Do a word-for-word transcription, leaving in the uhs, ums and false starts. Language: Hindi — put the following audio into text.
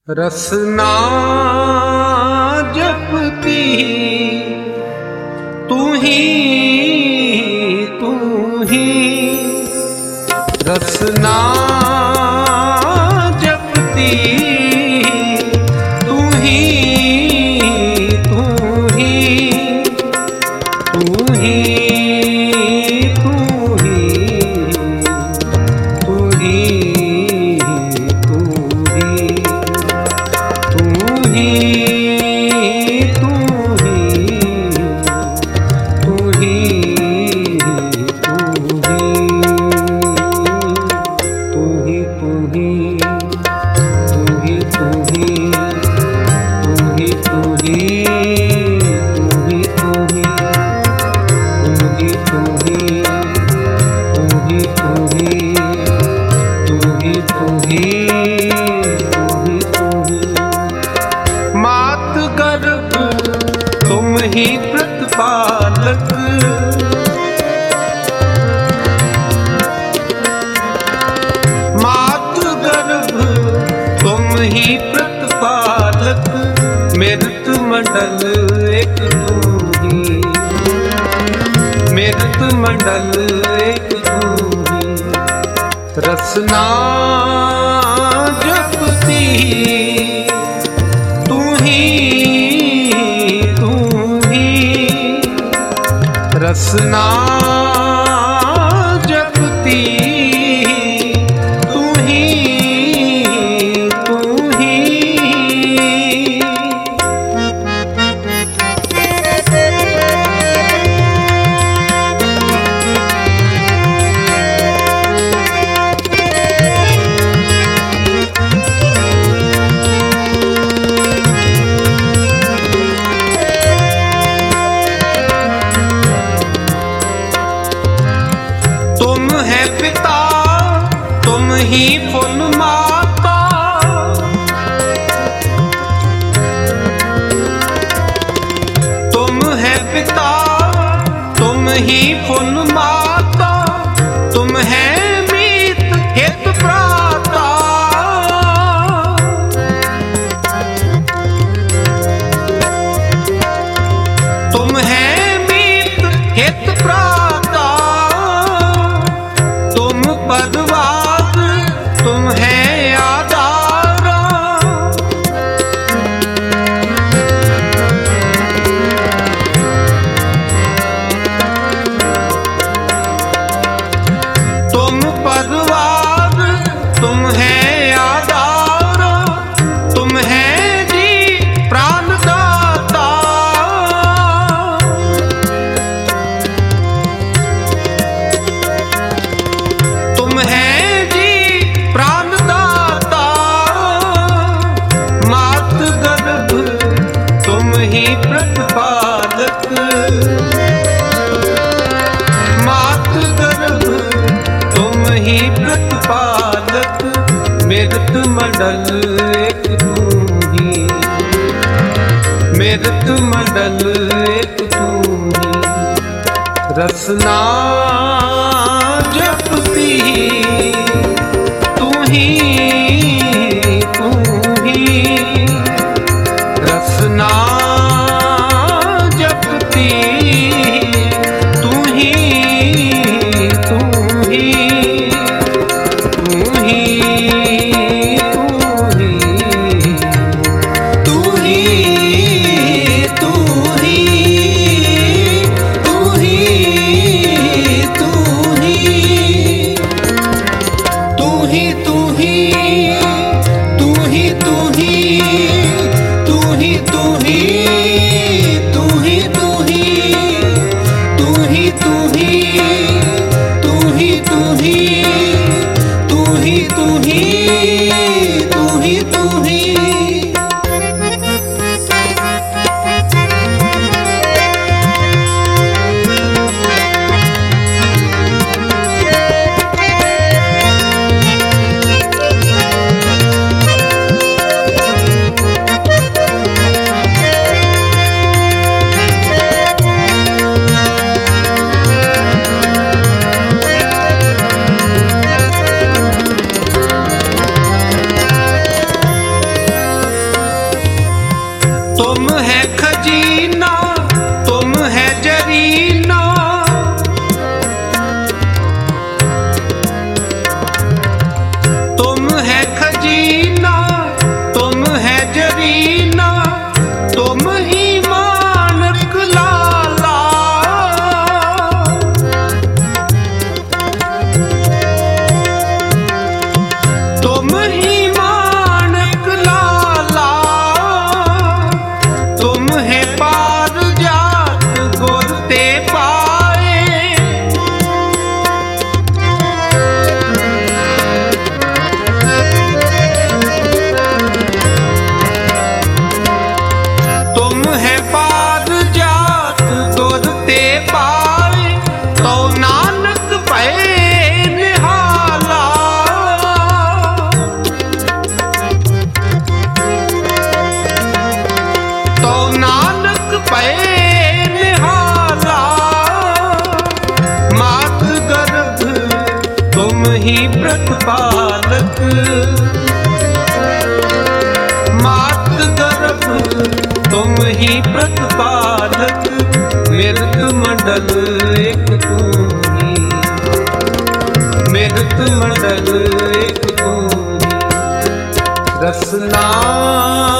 रसना जपती तू ही तू ही रसना जपती तू ही तू ही तू ही तू ही तू ही तू ही तू मात गर्भ तुम ही प्रतिपालक, मात गर्भ तुम ही प्रतिपालक, मृत मंडल एक तू ही, मृत मंडल एक तू ही, रसना जपती तू ही तू ही रसना जपती तू ही तू ही। तुम है पिता तुम ही फुल माता, तुम है पिता तुम ही फुल माता, तुम है मीत हित भ्राता, तुम है मीत हित भ्राता, तुम पदवाद तुम है आधारा, तुम पदवाद तुम है आधारा, तुम है जी प्राणदाता, तुम है जी प्राणदाता, मात गर्भ तुम ही प्रतिपालक, मात गर्भ तुम ही प्रतिपालक, मृत मंडल एक तू ही, मृत मंडल एक तू ही, रसना जपती तू ही तू ही रसना जपती तू ही तू ही तू ही तू ही तू ही तू ही तू ही तू ही तुम है खजीना, तुम है जरीना, तुम है खजीना, तुम है जरीना, तुम ही मानक लाला। तुम ही मानक लाला, तुम है पार जात गुर ते पाए। तुम है पार जात गुर ते पाए, तो नानक भये निहाला। तो नानक भये निहाला। मात गर्भ तुम ही प्रतिपालक, मात गर्भ तुम ही प्रतिपालक, मृत मंडल एक तू ही, मृत मंडल एक तू ही। रसना